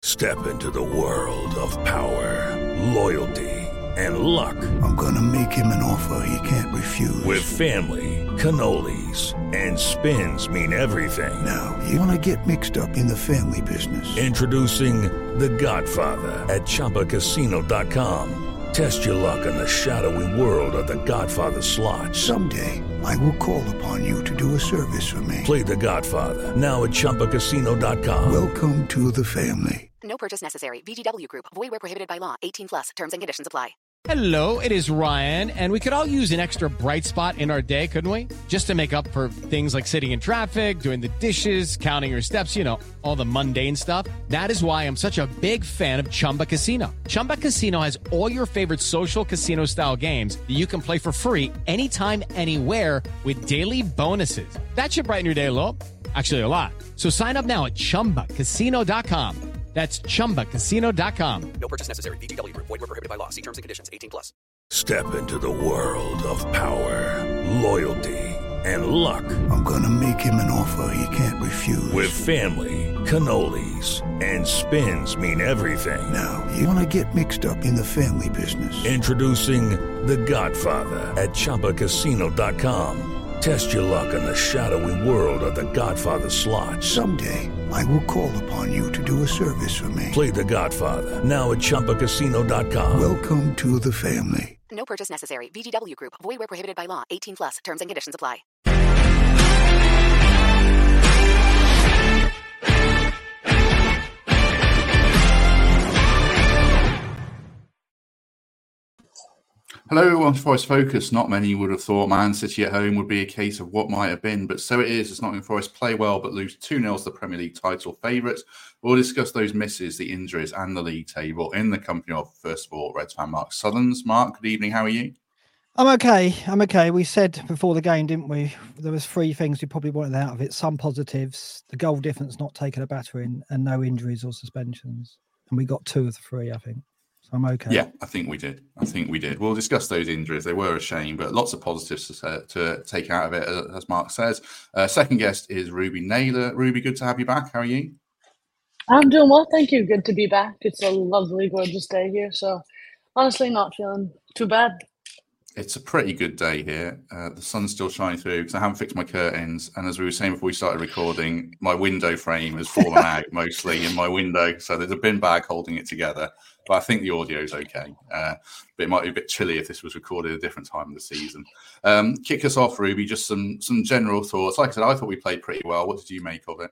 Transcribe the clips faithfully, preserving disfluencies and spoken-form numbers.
Step into the world of power, loyalty, and luck. I'm gonna make him an offer he can't refuse. With family, cannolis, and spins mean everything. Now, you wanna get mixed up in the family business. Introducing The Godfather at Chumba Casino dot com. Test your luck in the shadowy world of The Godfather slot. Someday, I will call upon you to do a service for me. Play The Godfather, now at Chumba Casino dot com. Welcome to the family. No purchase necessary. V G W Group. Void where prohibited by law. eighteen plus. Terms and conditions apply. Hello, it is Ryan, and we could all use an extra bright spot in our day, couldn't we? Just to make up for things like sitting in traffic, doing the dishes, counting your steps, you know, all the mundane stuff. That is why I'm such a big fan of Chumba Casino. Chumba Casino has all your favorite social casino-style games that you can play for free anytime, anywhere with daily bonuses. That should brighten your day a little. Actually, a lot. So sign up now at Chumba Casino dot com. That's Chumba Casino dot com. No purchase necessary. V G W Group. Void where prohibited by law. See terms and conditions. eighteen plus. Step into the world of power, loyalty, and luck. I'm gonna make him an offer he can't refuse. With family, cannolis, and spins mean everything. Now, you wanna get mixed up in the family business. Introducing The Godfather at Chumba Casino dot com. Test your luck in the shadowy world of The Godfather slot. Someday, I will call upon you to do a service for me. Play The Godfather, now at Chumba Casino dot com. Welcome to the family. No purchase necessary. V G W Group. Void where prohibited by law. eighteen plus. Terms and conditions apply. Hello, on Forest Focus. Not many would have thought Man City at home would be a case of what might have been, but so it is. As Nottingham Forest play well but lose two nil to the Premier League title favourites. We'll discuss those misses, the injuries and the league table in the company of, first of all, Reds fan Mark Sutherns. Mark, good evening. How are you? I'm okay. I'm okay. We said before the game, didn't we? There was three things we probably wanted out of it. Some positives, the goal difference not taking a battering, and no injuries or suspensions. And we got two of the three, I think. I'm okay. Yeah, I think we did. I think we did. We'll discuss those injuries. They were a shame, but lots of positives to, to take out of it, as Mark says. Uh, second guest is Ruby Naylor. Ruby, good to have you back. How are you? I'm doing well, thank you. Good to be back. It's a lovely, gorgeous day here. So honestly, not feeling too bad. It's a pretty good day here. Uh, the sun's still shining through because I haven't fixed my curtains. And as we were saying before we started recording, my window frame has fallen out mostly in my window. So there's a bin bag holding it together. But I think the audio is okay. Uh, but it might be a bit chilly if this was recorded at a different time of the season. Um, kick us off, Ruby. Just some some general thoughts. Like I said, I thought we played pretty well. What did you make of it?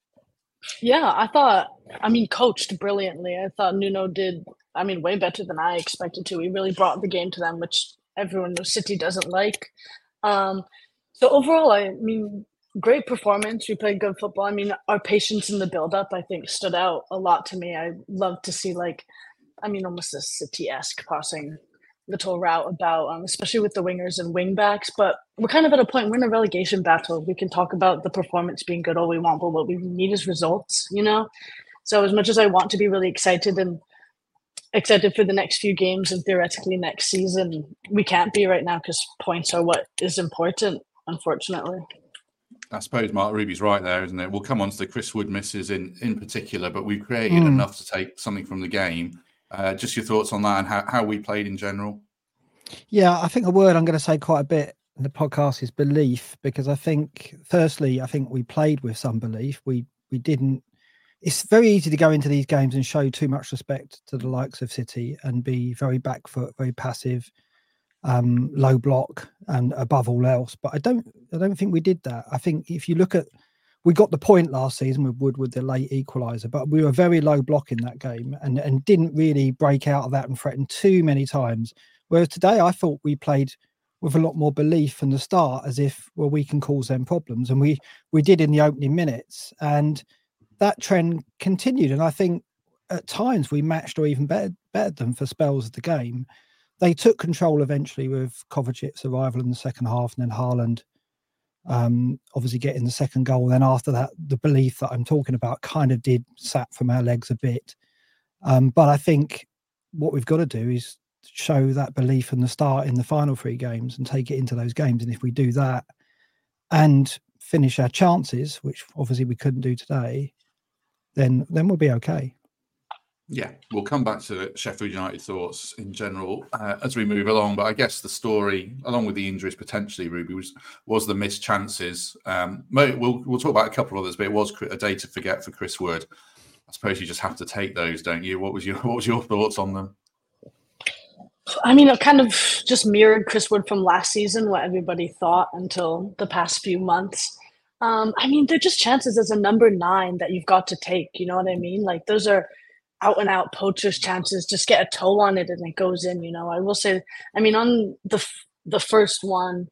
Yeah, I thought, I mean, coached brilliantly. I thought Nuno did, I mean, way better than I expected to. He really brought the game to them, which everyone knows City doesn't like. Um, so overall, I mean, great performance. We played good football. I mean, our patience in the build-up, I think, stood out a lot to me. I love to see, like, I mean, almost a City-esque passing little route about, um, especially with the wingers and wing backs. But we're kind of at a point, we're in a relegation battle. We can talk about the performance being good all we want, but what we need is results, you know? So as much as I want to be really excited and excited for the next few games and theoretically next season, we can't be right now because points are what is important, unfortunately. I suppose Mark Ruby's right there, isn't it? We'll come on to the Chris Wood misses in, in particular, but we created mm. enough to take something from the game. Uh, just your thoughts on that and how, how we played in general. Yeah, I think a word I'm going to say quite a bit in the podcast is belief, because I think, firstly, I think we played with some belief. We we didn't. It's very easy to go into these games and show too much respect to the likes of City and be very back foot, very passive, um, low block, and above all else. But I don't, I don't think we did that. I think if you look at, we got the point last season with Wood with the late equaliser, but we were very low block in that game and, and didn't really break out of that and threaten too many times. Whereas today, I thought we played with a lot more belief from the start, as if, well, we can cause them problems. And we we did in the opening minutes. And that trend continued. And I think at times we matched or even better, bettered them for spells of the game. They took control eventually with Kovacic's arrival in the second half, and then Haaland um, obviously getting the second goal. Then after that, the belief that I'm talking about kind of did sap from our legs a bit. Um, but I think what we've got to do is show that belief from the start in the final three games and take it into those games. And if we do that and finish our chances, which obviously we couldn't do today, then then we'll be okay. Yeah, we'll come back to Sheffield United thoughts in general uh, as we move along. But I guess the story, along with the injuries potentially, Ruby, was was the missed chances. Um, we'll we'll talk about a couple of others, but it was a day to forget for Chris Wood. I suppose you just have to take those, don't you? What was your what was your thoughts on them? I mean, it kind of just mirrored Chris Wood from last season, what everybody thought until the past few months. Um, I mean, they're just chances as a number nine that you've got to take. You know what I mean? Like those are out and out poachers' chances. Just get a toe on it and it goes in. You know, I will say. I mean, on the the first one,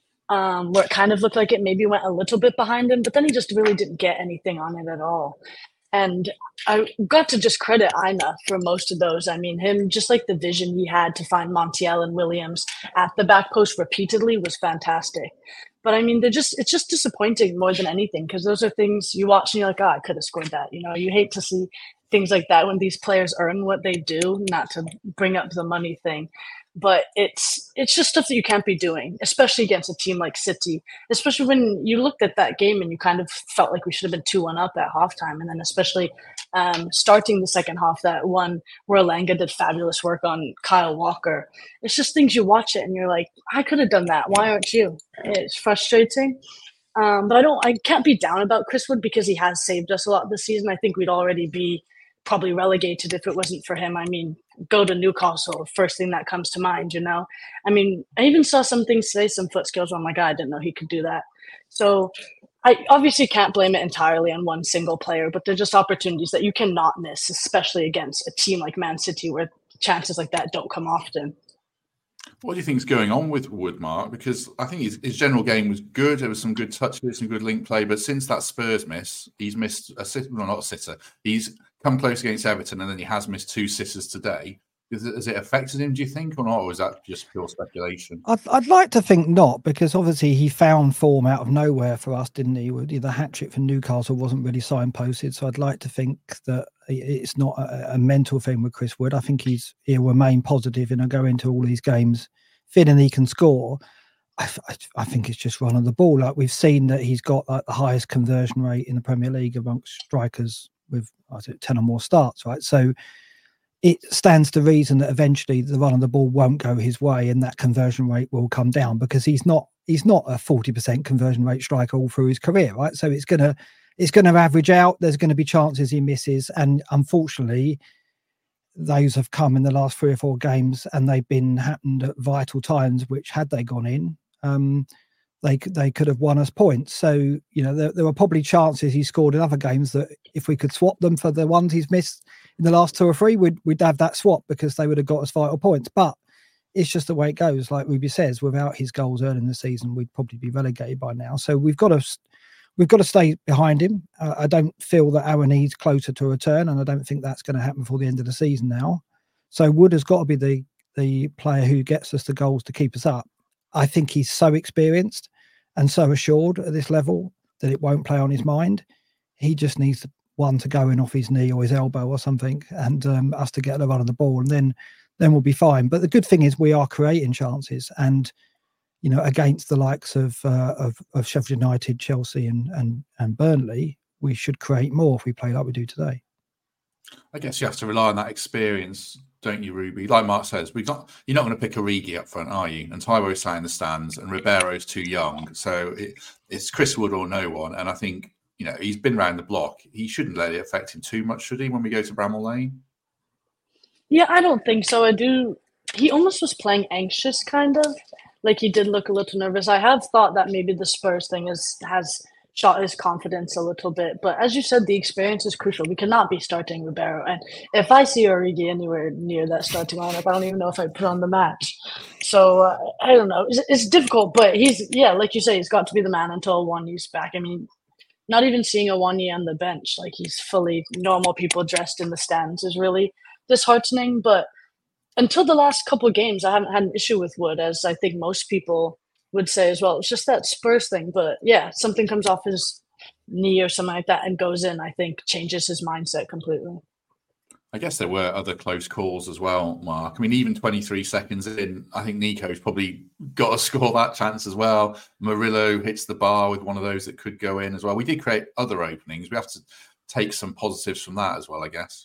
um, where it kind of looked like it maybe went a little bit behind him, but then he just really didn't get anything on it at all. And I got to just credit Aina for most of those. I mean, him, just like the vision he had to find Montiel and Williams at the back post repeatedly was fantastic. But I mean, they're just, it's just disappointing more than anything, because those are things you watch and you're like, oh, I could have scored that. You know, you hate to see things like that when these players earn what they do, not to bring up the money thing. But it's it's just stuff that you can't be doing, especially against a team like City, especially when you looked at that game and you kind of felt like we should have been two one up at halftime. And then especially um, starting the second half, that one where Elanga did fabulous work on Kyle Walker. It's just things you watch it and you're like, I could have done that. Why aren't you? It's frustrating. Um, but I don't, I can't be down about Chris Wood because he has saved us a lot this season. I think we'd already be probably relegated if it wasn't for him. I mean, go to Newcastle, first thing that comes to mind, you know? I mean, I even saw some things today, some foot skills where I'm like, I didn't know he could do that. So I obviously can't blame it entirely on one single player, but they're just opportunities that you cannot miss, especially against a team like Man City where chances like that don't come often. What do you think is going on with Wood, Mark? Because I think his, his general game was good. There was some good touches, some good link play. But since that Spurs miss, he's missed a sitter. Well, not a sitter. He's come close against Everton, and then he has missed two sitters today. Is it, has it affected him, do you think, or not? Or is that just pure speculation? I'd, I'd like to think not, because obviously he found form out of nowhere for us, didn't he? The hat-trick for Newcastle wasn't really signposted. So I'd like to think that it's not a, a mental thing with Chris Wood. I think he's he'll remain positive and go into all these games feeling he can score. I, I, I think it's just running the ball. Like we've seen that he's got like the highest conversion rate in the Premier League amongst strikers with I think, ten or more starts, right? So it stands to reason that eventually the run of the ball won't go his way and that conversion rate will come down, because he's not he's not a forty percent conversion rate striker all through his career, right? So it's gonna it's gonna average out. There's going to be chances he misses, and unfortunately, those have come in the last three or four games, and they've been happened at vital times. Which, had they gone in, um, they they could have won us points. So you know there, there were probably chances he scored in other games that if we could swap them for the ones he's missed in the last two or three, we'd we'd have that swap because they would have got us vital points. But it's just the way it goes. Like Ruby says, without his goals early in the season, we'd probably be relegated by now. So we've got to we've got to stay behind him. Uh, I don't feel that our needs closer to a return, and I don't think that's going to happen before the end of the season now. So Wood has got to be the the player who gets us the goals to keep us up. I think he's so experienced and so assured at this level that it won't play on his mind. He just needs to, one to go in off his knee or his elbow or something, and um, us to get the run of the ball, and then then we'll be fine. But the good thing is we are creating chances, and you know, against the likes of uh, of, of Sheffield United, Chelsea, and and and Burnley, we should create more if we play like we do today. I guess you have to rely on that experience, don't you, Ruby? Like Mark says, we've got you're not going to pick Origi up front, are you? And Taiwo's sat in the stands, and Ribeiro's too young, so it, it's Chris Wood or no one. And I think, you know, he's been around the block. He shouldn't let it affect him too much, should he, when we go to Bramall Lane? Yeah, I don't think so. I do. He almost was playing anxious, kind of. Like he did look a little nervous. I have thought that maybe the Spurs thing is has shot his confidence a little bit. But as you said, the experience is crucial. We cannot be starting Ribeiro. And if I see Origi anywhere near that starting lineup, I don't even know if I put on the match. So uh, I don't know. It's, it's difficult, but he's, yeah, like you say, he's got to be the man until Awoniyi's back. I mean, not even seeing Awoniyi on the bench, like he's fully normal people dressed in the stands, is really disheartening. But until the last couple of games, I haven't had an issue with Wood, as I think most people would say as well. It's just that Spurs thing. But yeah, something comes off his knee or something like that and goes in, I think changes his mindset completely. I guess there were other close calls as well, Mark. I mean, even twenty-three seconds in, I think Nico's probably got to score that chance as well. Murillo hits the bar with one of those that could go in as well. We did create other openings. We have to take some positives from that as well, I guess.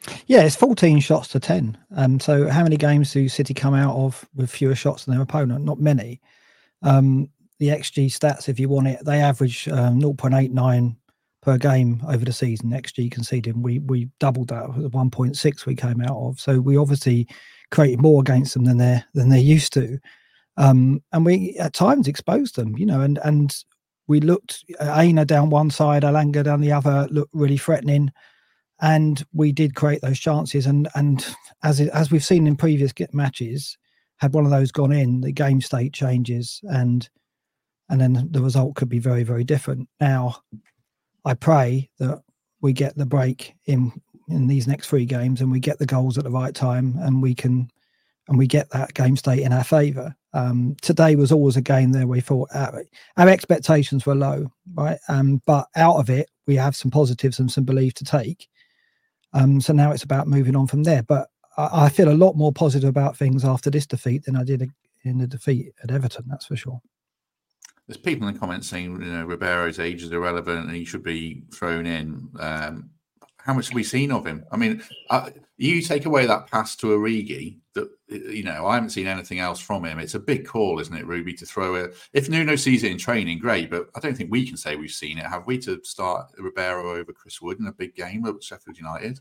Yeah, it's fourteen shots to ten. Um, so how many games do City come out of with fewer shots than their opponent? Not many. Um, the X G stats, if you want it, they average um, zero point eight nine per game over the season. X G conceded. We we doubled that with one point six we came out of. So we obviously created more against them than they're than they're used to. Um, and we at times exposed them, you know, and and we looked Aina down one side, Alanga down the other, looked really threatening. And we did create those chances, and and as it, as we've seen in previous matches, had one of those gone in, the game state changes, and and then the result could be very, very different. Now, I pray that we get the break in in these next three games, and we get the goals at the right time, and we can and we get that game state in our favour. Um, today was always a game there we thought our, our expectations were low, right? Um, but out of it, we have some positives and some belief to take. Um, so now it's about moving on from there. But I, I feel a lot more positive about things after this defeat than I did in the defeat at Everton, that's for sure. There's people in the comments saying, you know, Ribeiro's age is irrelevant and he should be thrown in. Um, how much have we seen of him? I mean, uh, you take away that pass to Origi, that, you know, I haven't seen anything else from him. It's a big call, isn't it, Ruby, to throw it? If Nuno sees it in training, great, but I don't think we can say we've seen it, have we, to start Ribeiro over Chris Wood in a big game at Sheffield United?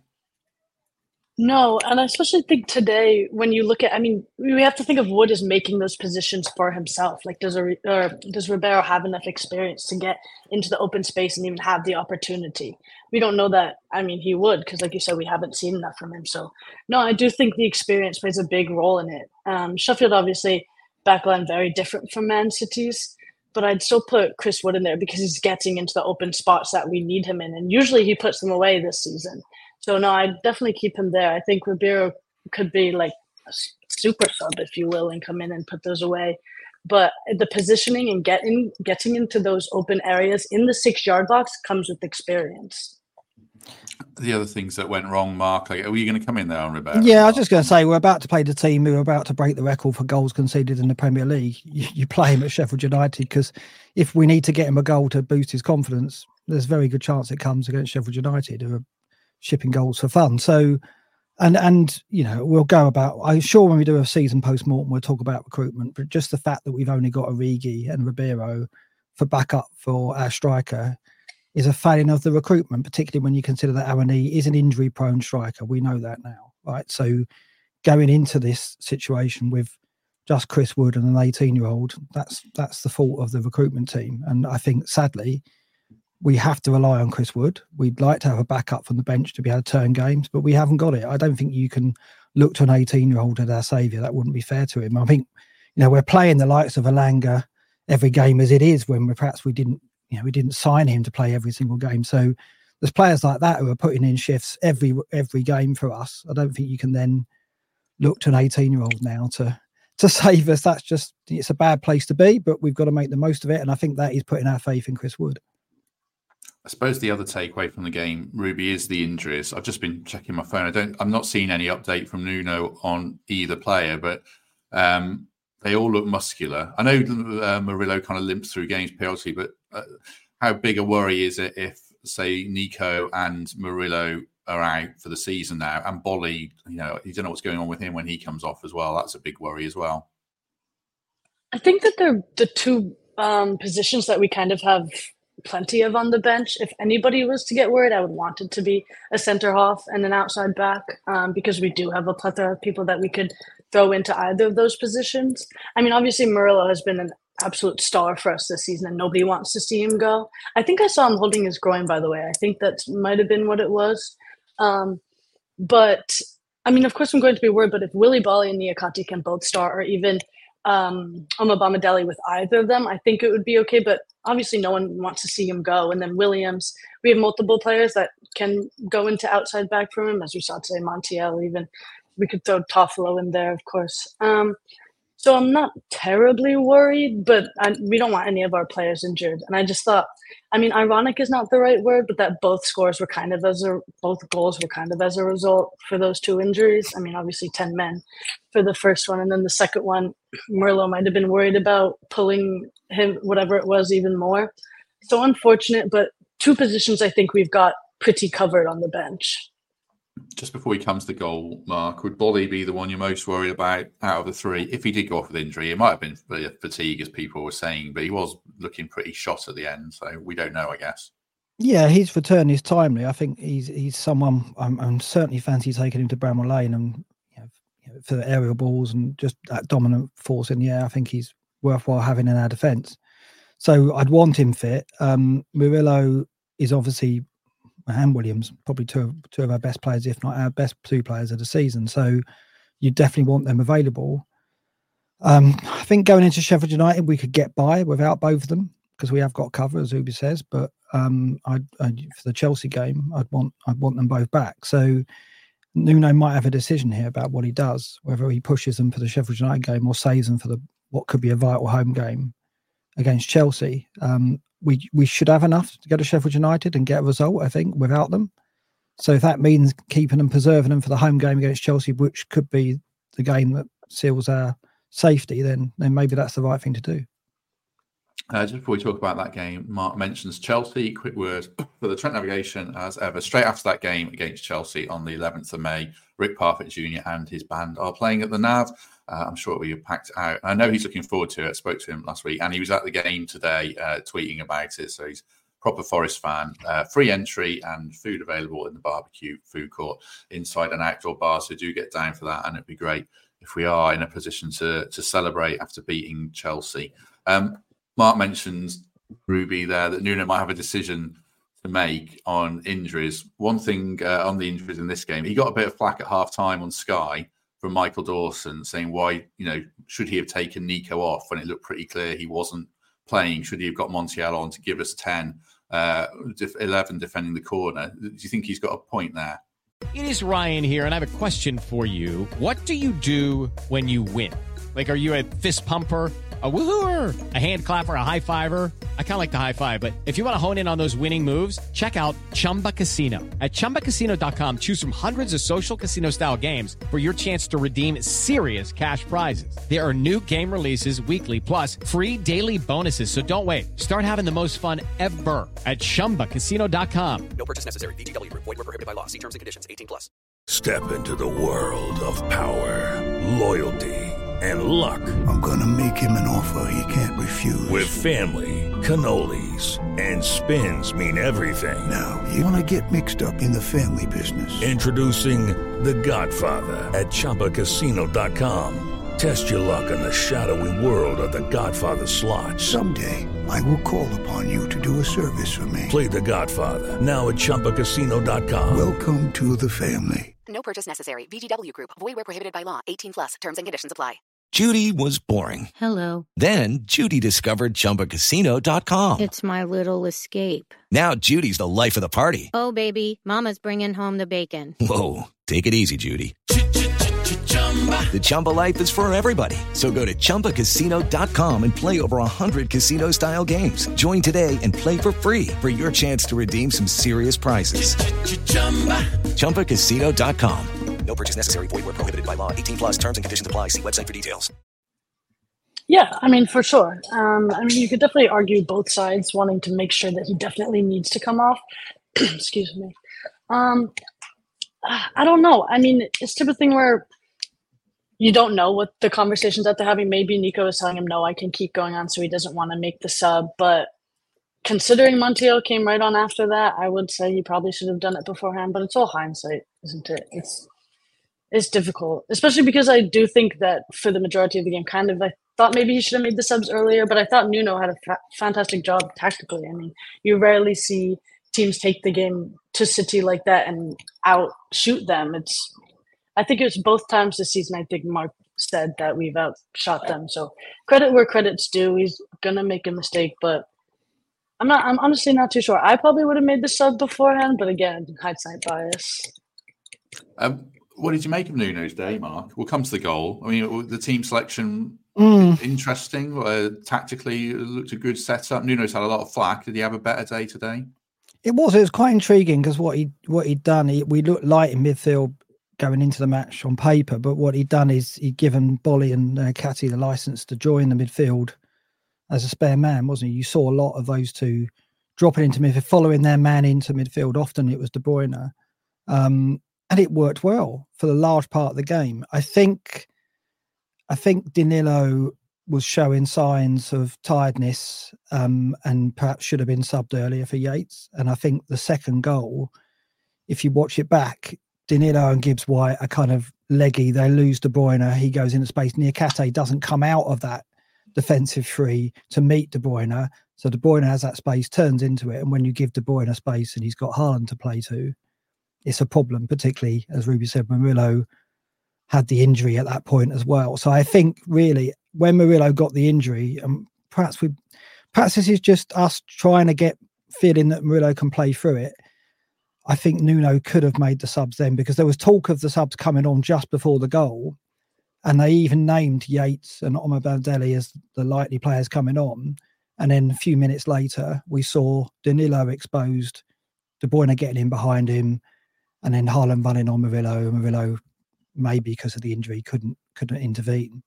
No, and I especially think today when you look at, I mean, we have to think of Wood as making those positions for himself. Like, does a, or does Ribeiro have enough experience to get into the open space and even have the opportunity? We don't know that. I mean, he would, because like you said, we haven't seen enough from him. So, no, I do think the experience plays a big role in it. Um, Sheffield, obviously, backline very different from Man City's, but I'd still put Chris Wood in there because he's getting into the open spots that we need him in. And usually he puts them away this season. So, no, I'd definitely keep him there. I think Ribeiro could be like a super sub, if you will, and come in and put those away. But the positioning and getting getting into those open areas in the six-yard box comes with experience. The other things that went wrong, Mark, like, are you going to come in there on Ribeiro? Yeah, I was just going to say, we're about to play the team who are about to break the record for goals conceded in the Premier League. You, you play him at Sheffield United because if we need to get him a goal to boost his confidence, there's a very good chance it comes against Sheffield United, who are shipping goals for fun. So, and, and you know, we'll go about, I'm sure when we do a season post-mortem, we'll talk about recruitment, but just the fact that we've only got Origi and Ribeiro for backup for our striker is a failing of the recruitment, particularly when you consider that Arani is an injury-prone striker. We know that now, right? So going into this situation with just Chris Wood and an eighteen-year-old, that's that's the fault of the recruitment team. And I think, sadly, we have to rely on Chris Wood. We'd like to have a backup from the bench to be able to turn games, but we haven't got it. I don't think you can look to an eighteen-year-old as our saviour. That wouldn't be fair to him. I think, you know, we're playing the likes of Alanga every game as it is, when we perhaps we didn't, you know, we didn't sign him to play every single game. So there's players like that who are putting in shifts every every game for us. I don't think you can then look to an eighteen-year-old now to to save us. That's just, it's a bad place to be, but we've got to make the most of it. And I think that is putting our faith in Chris Wood. I suppose the other takeaway from the game, Ruby, is the injuries. I've just been checking my phone. I don't, I'm not seeing any update from Nuno on either player, but um, they all look muscular. I know uh, Murillo kind of limps through games penalty, but uh, how big a worry is it if, say, Nico and Murillo are out for the season now, and Bolly, you know, you don't know what's going on with him when he comes off as well. That's a big worry as well. I think that they're the two um, positions that we kind of have plenty of on the bench. If anybody was to get worried, I would want it to be a centre half and an outside back, um, because we do have a plethora of people that we could throw into either of those positions. I mean, obviously Murillo has been an absolute star for us this season and nobody wants to see him go. I think I saw him holding his groin, by the way. I think that might have been what it was. Um, but I mean, of course I'm going to be worried, but if Willy Bolly and Niakate can both start, or even um Omobamidele with either of them, I think it would be okay. But obviously no one wants to see him go. And then Williams, we have multiple players that can go into outside back from him, as we saw today, Montiel, even we could throw Toffolo in there, of course. Um so I'm not terribly worried, but I, we don't want any of our players injured. And I just thought, I mean, ironic is not the right word, but that both scores were kind of as a, both goals were kind of as a result for those two injuries. I mean, obviously ten men for the first one. And then the second one, Murillo might have been worried about pulling him, whatever it was, even more. So unfortunate, but two positions I think we've got pretty covered on the bench. Just before he comes to goal, Mark, would Bolly be the one you're most worried about out of the three? If he did go off with injury, it might have been fatigue, as people were saying, but he was looking pretty shot at the end, so we don't know, I guess. Yeah, his return is timely. I think he's he's someone I'm, I'm certainly fancy taking him to Bramall Lane and you know, you know, for the aerial balls and just that dominant force in the air. I think he's worthwhile having in our defence. So I'd want him fit. Um, Murillo is obviously, and Williams, probably two of, two of our best players, if not our best two players of the season. So you definitely want them available. Um, I think going into Sheffield United, we could get by without both of them because we have got cover, as Ubi says. But um, I'd, I'd, for the Chelsea game, I'd want I'd want them both back. So Nuno might have a decision here about what he does, whether he pushes them for the Sheffield United game or saves them for the what could be a vital home game against Chelsea. Um, we we should have enough to go to Sheffield United and get a result, I think, without them. So if that means keeping them, preserving them for the home game against Chelsea, which could be the game that seals our safety, then then maybe that's the right thing to do. Uh, just before we talk about that game, Mark mentions Chelsea. Quick word for the Trent Navigation, as ever. Straight after that game against Chelsea on the eleventh of May, Rick Parfitt Junior and his band are playing at the Nav. Uh, I'm sure we packed out. I know he's looking forward to it. I spoke to him last week, and he was at the game today, uh, tweeting about it. So he's a proper Forest fan. Uh, free entry and food available in the barbecue food court, inside an outdoor bar. So do get down for that, and it'd be great if we are in a position to to celebrate after beating Chelsea. Um, Mark mentions, Ruby, there that Nuno might have a decision to make on injuries. One thing uh, on the injuries in this game, he got a bit of flack at half time on Sky from Michael Dawson saying why, you know, should he have taken Nico off when it looked pretty clear he wasn't playing? Should he have got Montiel on to give us ten, uh, eleven defending the corner? Do you think he's got a point there? It is Ryan here, and I have a question for you. What do you do when you win? Like, are you a fist pumper, a woohooer, a hand clapper, a high fiver? I kind of like the high five, but if you want to hone in on those winning moves, check out Chumba Casino. At chumba casino dot com, choose from hundreds of social casino style games for your chance to redeem serious cash prizes. There are new game releases weekly, plus free daily bonuses. So don't wait. Start having the most fun ever at chumba casino dot com. No purchase necessary. V G W Group. Void where prohibited by law. See terms and conditions. eighteen plus. Step into the world of power, loyalty, and luck. I'm gonna make him an offer he can't refuse. With family, cannolis, and spins mean everything. Now, you wanna get mixed up in the family business. Introducing The Godfather at chumba casino dot com. Test your luck in the shadowy world of The Godfather slot. Someday, I will call upon you to do a service for me. Play The Godfather now at chumba casino dot com. Welcome to the family. No purchase necessary. V G W Group. Void where prohibited by law. eighteen plus. Terms and conditions apply. Judy was boring. Hello. Then Judy discovered chumba casino dot com. It's my little escape. Now Judy's the life of the party. Oh, baby, mama's bringing home the bacon. Whoa, take it easy, Judy. The Chumba life is for everybody. So go to chumba casino dot com and play over one hundred casino-style games. Join today and play for free for your chance to redeem some serious prizes. chumba casino dot com. No purchase necessary. Void where prohibited by law. eighteen plus. Terms and conditions apply. See website for details. Yeah, I mean, for sure. Um, I mean, you could definitely argue both sides wanting to make sure that he definitely needs to come off. Excuse me. Um, I don't know. I mean, it's the type of thing where you don't know what the conversations that they're having. Maybe Nico is telling him, no, I can keep going on, so he doesn't want to make the sub. But considering Montiel came right on after that, I would say he probably should have done it beforehand. But it's all hindsight, isn't it? It's it's difficult, especially because I do think that for the majority of the game, kind of, I thought maybe he should have made the subs earlier, but I thought Nuno had a fa- fantastic job tactically. I mean, you rarely see teams take the game to City like that and outshoot them. It's, I think it was both times this season, I think Mark said that we've outshot them. So credit where credit's due. He's going to make a mistake, but I'm not, I'm honestly not too sure. I probably would have made the sub beforehand, but again, hindsight bias. Um, what did you make of Nuno's day, Mark? We'll come to the goal. I mean, the team selection, Mm. interesting. Uh, tactically, it looked a good setup. Nuno's had a lot of flack. Did he have a better day today? It was. It was quite intriguing because what he what he'd done, he, we looked light in midfield going into the match on paper, but what he'd done is he'd given Bolly and uh, Catty the license to join the midfield as a spare man, wasn't he? You saw a lot of those two dropping into midfield, following their man into midfield. Often it was De Bruyne. Um, and it worked well for the large part of the game. I think, I think Danilo was showing signs of tiredness, um, and perhaps should have been subbed earlier for Yates. And I think the second goal, if you watch it back, Danilo and Gibbs White are kind of leggy. They lose De Bruyne. He goes into space. Niakate doesn't come out of that defensive three to meet De Bruyne. So De Bruyne has that space, turns into it. And when you give De Bruyne space and he's got Haaland to play to, it's a problem, particularly, as Ruby said, Murillo had the injury at that point as well. So I think really when Murillo got the injury, um, perhaps we, perhaps this is just us trying to get feeling that Murillo can play through it. I think Nuno could have made the subs then, because there was talk of the subs coming on just before the goal, and they even named Yates and Omar Baldelli as the likely players coming on. And then a few minutes later, we saw Danilo exposed, De Bruyne getting in behind him, and then Haaland running on Murillo. Murillo, maybe because of the injury, couldn't couldn't intervene.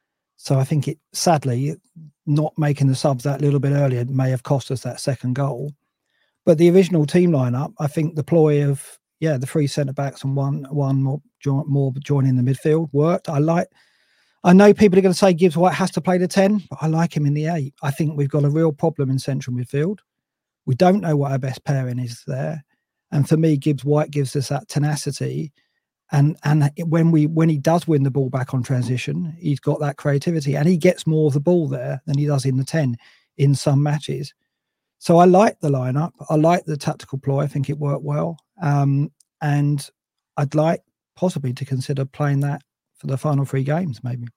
So I think it, sadly, not making the subs that little bit earlier may have cost us that second goal. But the original team lineup, I think the ploy of, yeah, the three centre-backs and one one more, more joining the midfield worked. I like, I know people are going to say Gibbs White has to play the ten, but I like him in the eight. I think we've got a real problem in central midfield. We don't know what our best pairing is there. And for me, Gibbs White gives us that tenacity. And and when we when he does win the ball back on transition, he's got that creativity, and he gets more of the ball there than he does in the ten in some matches. So I like the lineup. I like the tactical ploy. I think it worked well. Um, and I'd like possibly to consider playing that for the final three games, maybe.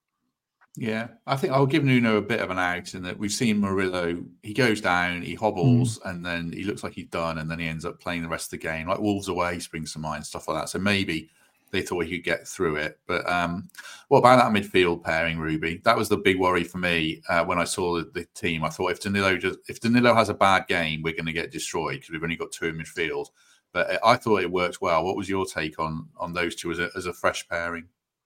Yeah, I think I'll give Nuno a bit of an out in that we've seen Murillo, he goes down, he hobbles, mm. and then he looks like he's done, and then he ends up playing the rest of the game. Like Wolves away springs to mind, stuff like that. So maybe they thought he could get through it. But um, what about that midfield pairing, Ruby? That was the big worry for me uh, when I saw the, the team. I thought if Danilo just if Danilo has a bad game, we're going to get destroyed because we've only got two in midfield. But I thought it worked well. What was your take on on those two as a, as a fresh pairing?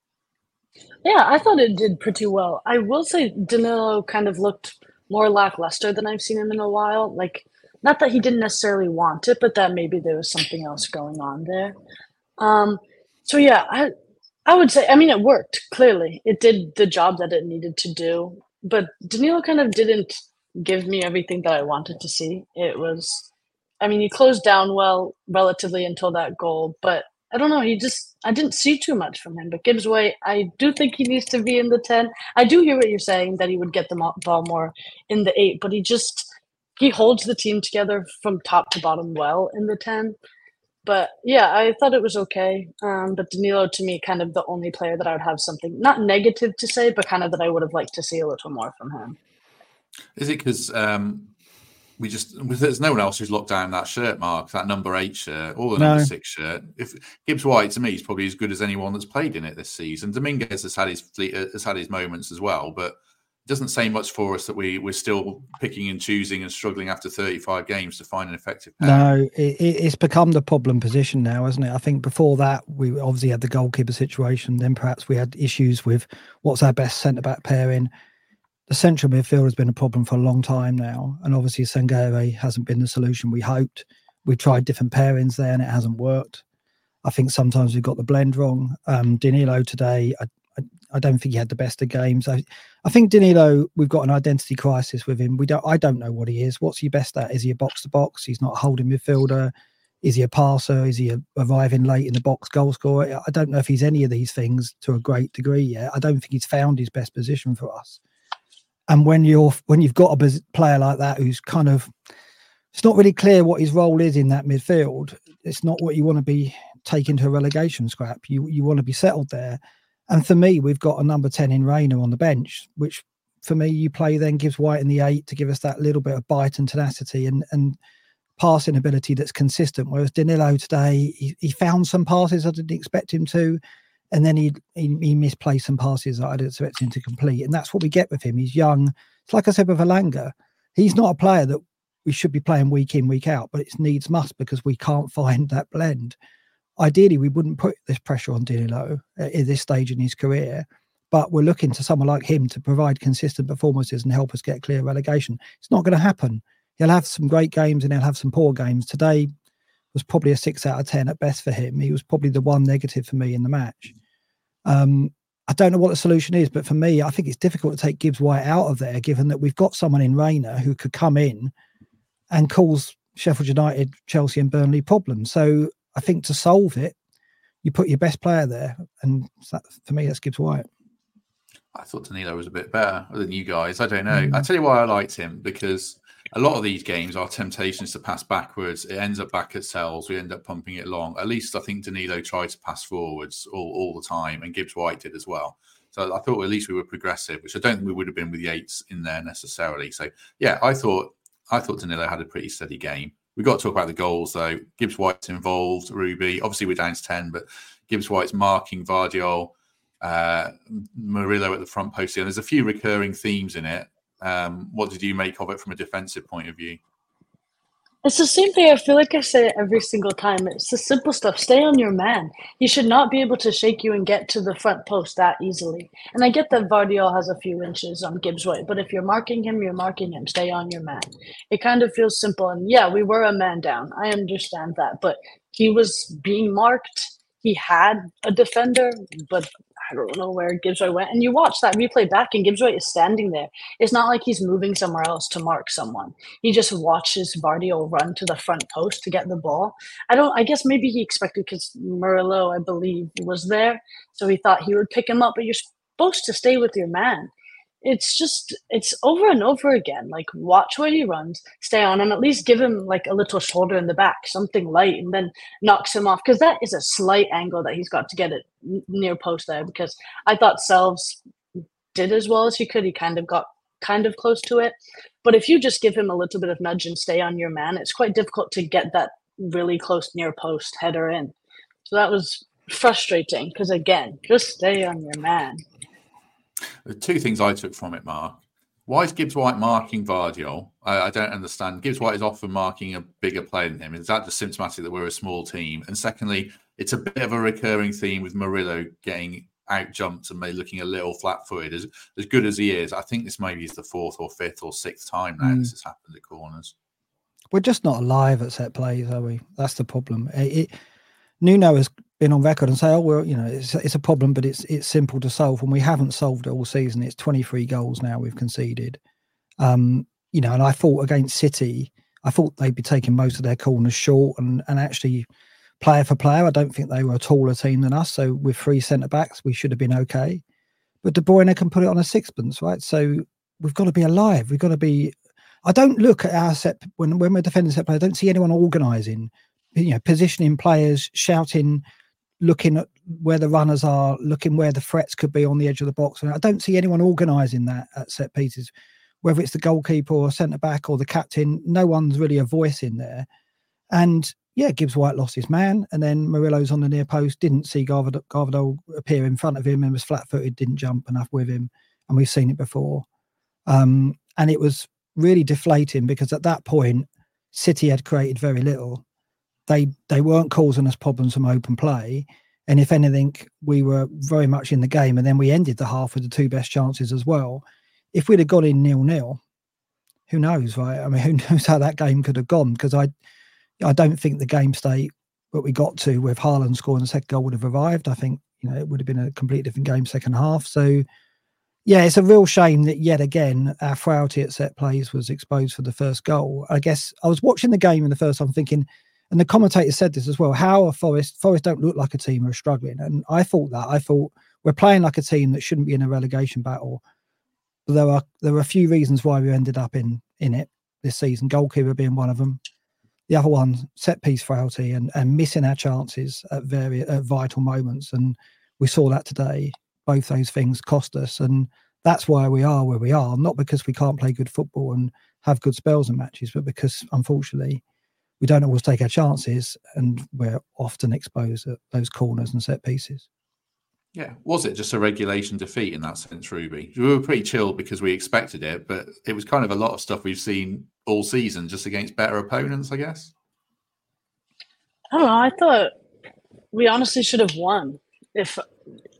Yeah, I thought it did pretty well. I will say Danilo kind of looked more lackluster than I've seen him in a while. Like, not that he didn't necessarily want it, but that maybe there was something else going on there. Um, so yeah, I I would say, I mean, it worked, clearly. It did the job that it needed to do. But Danilo kind of didn't give me everything that I wanted to see. It was, I mean, he closed down well relatively until that goal, but I don't know. He just, I didn't see too much from him. But Gibbs White, I do think he needs to be in the ten. I do hear what you're saying, that he would get the ball more in the eight, but he just, he holds the team together from top to bottom well in the ten. But yeah, I thought it was okay. Um, but Danilo, to me, kind of the only player that I would have something, not negative to say, but kind of that I would have liked to see a little more from him. Is it because um, we just, there's no one else who's locked down that shirt, Mark, that number eight shirt, or the no. number six shirt? If Gibbs White, to me, is probably as good as anyone that's played in it this season. Dominguez has had his has had his moments as well, but it doesn't say much for us that we, we're still picking and choosing and struggling after thirty-five games to find an effective pair. No, it, it's become the problem position now, hasn't it? I think before that, we obviously had the goalkeeper situation. Then perhaps we had issues with what's our best centre-back pairing. The central midfield has been a problem for a long time now. And obviously, Sangare hasn't been the solution we hoped. We've tried different pairings there and it hasn't worked. I think sometimes we've got the blend wrong. Um, Danilo today, I, I, I don't think he had the best of games. I, I think Danilo, we've got an identity crisis with him. We don't. I don't know what he is. What's he best at? Is he a box-to-box? He's not a holding midfielder. Is he a passer? Is he a, arriving late in the box goal scorer? I don't know if he's any of these things to a great degree yet. I don't think he's found his best position for us. And when you're when you've got a player like that who's kind of, it's not really clear what his role is in that midfield. It's not what you want to be taken to a relegation scrap. You you want to be settled there. And for me, we've got a number ten in Reina on the bench, which for me, you play then Gibbs White in the eight to give us that little bit of bite and tenacity and and passing ability that's consistent. Whereas Danilo today, he, he found some passes I didn't expect him to. And then he, he he misplaced some passes that I didn't expect him to complete. And that's what we get with him. He's young. It's like I said with Elanga. He's not a player that we should be playing week in, week out, but it's needs must because we can't find that blend. Ideally, we wouldn't put this pressure on Danilo at this stage in his career, but we're looking to someone like him to provide consistent performances and help us get clear relegation. It's not going to happen. He'll have some great games and he'll have some poor games. Today, was probably a six out of ten at best for him. He was probably the one negative for me in the match. Um, I don't know what the solution is, but for me, I think it's difficult to take Gibbs White out of there, given that we've got someone in Reina who could come in and cause Sheffield United, Chelsea and Burnley problems. So I think to solve it, you put your best player there. And that, for me, that's Gibbs White. I thought Danilo was a bit better than you guys. I don't know. Mm. I tell you why I liked him, because a lot of these games are temptations to pass backwards. It ends up back at cells. We end up pumping it long. At least I think Danilo tried to pass forwards all, all the time, and Gibbs White did as well. So I thought at least we were progressive, which I don't think we would have been with Yates in there necessarily. So yeah, I thought I thought Danilo had a pretty steady game. We've got to talk about the goals though. Gibbs White's involved, Ruby. Obviously we're down to ten, but Gibbs White's marking Vardiol, uh, Murillo at the front post. And there's a few recurring themes in it. Um, what did you make of it from a defensive point of view? It's the same thing. I feel like I say it every single time. It's the simple stuff. Stay on your man. He should not be able to shake you and get to the front post that easily. And I get that Vardiol has a few inches on Gibbs White, but if you're marking him, you're marking him. Stay on your man. It kind of feels simple. And yeah, we were a man down. I understand that. But he was being marked. He had a defender, but I don't know where Gibbs White went. And you watch that replay back, and Gibbs White is standing there. It's not like he's moving somewhere else to mark someone. He just watches Vardiol run to the front post to get the ball. I don't. I guess maybe he expected, because Murillo, I believe, was there, so he thought he would pick him up. But you're supposed to stay with your man. It's just, it's over and over again. Like, watch where he runs, stay on him, at least give him like a little shoulder in the back, something light, and then knocks him off. Because that is a slight angle that he's got to get it near post there. Because I thought Selves did as well as he could. He kind of got kind of close to it. But if you just give him a little bit of nudge and stay on your man, it's quite difficult to get that really close near post header in. So that was frustrating, because again, just stay on your man. The two things I took from it, Mark. Why is Gibbs White marking Vardiol? I, I don't understand. Gibbs White is often marking a bigger player than him. Is that just symptomatic that we're a small team? And secondly, it's a bit of a recurring theme with Murillo getting out jumped and maybe looking a little flat-footed. As, as good as he is, I think this maybe is the fourth or fifth or sixth time now mm. this has happened at corners. We're just not alive at set plays, are we? That's the problem. It, it, Nuno has been on record and say, "Oh, well, you know, it's it's a problem, but it's it's simple to solve." And we haven't solved it all season. It's twenty-three goals now we've conceded. Um, you know, and I thought against City, I thought they'd be taking most of their corners short, and and actually, player for player, I don't think they were a taller team than us. So with three centre backs, we should have been okay. But De Bruyne can put it on a sixpence, right? So we've got to be alive. We've got to be. I don't look at our set when when we're defending set play. I don't see anyone organising, you know, positioning players, shouting, looking at where the runners are, looking where the threats could be on the edge of the box. And I don't see anyone organising that at set pieces, whether it's the goalkeeper or centre back or the captain. No one's really a voice in there. And yeah, Gibbs White lost his man, and then Murillo's on the near post, didn't see Garvadol, Garvadol appear in front of him and was flat-footed, didn't jump enough with him. And we've seen it before. Um, and it was really deflating, because at that point, City had created very little. They they weren't causing us problems from open play. And if anything, we were very much in the game. And then we ended the half with the two best chances as well. If we'd have got in nil-nil, who knows, right? I mean, who knows how that game could have gone? Because I I don't think the game state that we got to with Haaland scoring the second goal would have arrived. I think, you know, it would have been a completely different game second half. So, yeah, it's a real shame that yet again our frailty at set plays was exposed for the first goal. I guess I was watching the game in the first time thinking, and the commentator said this as well, how are Forest? Forest don't look like a team who are struggling. And I thought that. I thought we're playing like a team that shouldn't be in a relegation battle. But there are there are a few reasons why we ended up in, in it this season, goalkeeper being one of them. The other one, set-piece frailty and, and missing our chances at very at vital moments. And we saw that today. Both those things cost us. And that's why we are where we are, not because we can't play good football and have good spells and matches, but because, unfortunately, we don't always take our chances, and we're often exposed at those corners and set pieces. Yeah. Was it just a regulation defeat in that sense, Ruby? We were pretty chilled because we expected it, but it was kind of a lot of stuff we've seen all season just against better opponents, I guess. I don't know. I thought we honestly should have won. If